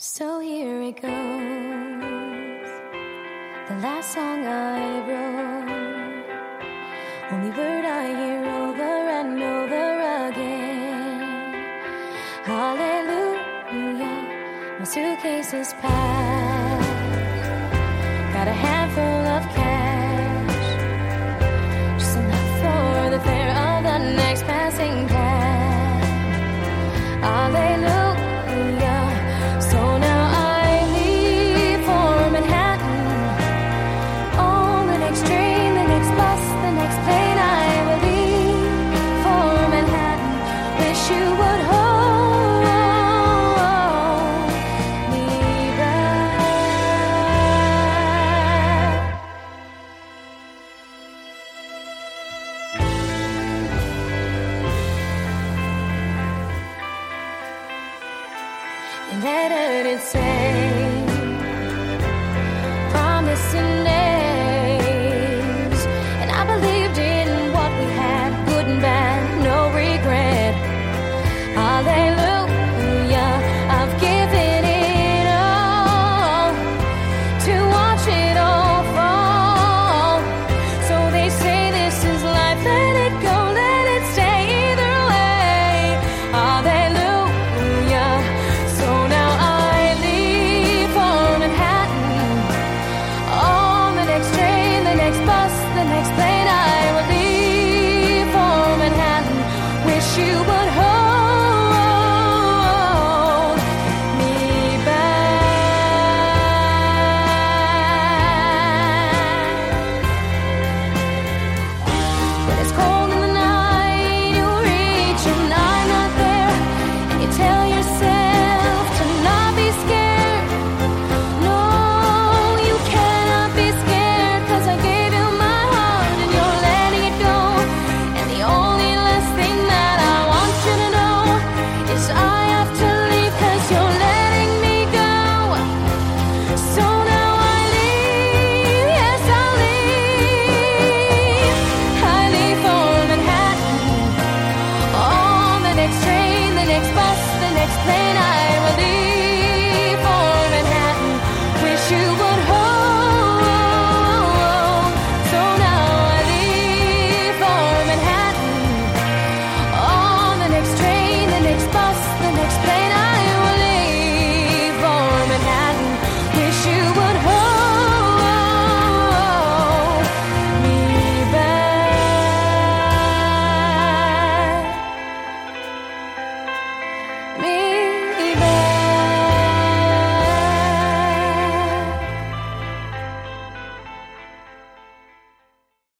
So here it goes, the last song I wrote, only word I hear over and over again. Hallelujah, my suitcase is packed, got a handful of cash, just enough for the fare of the next passing cab. Hallelujah. Letter it say, promise to never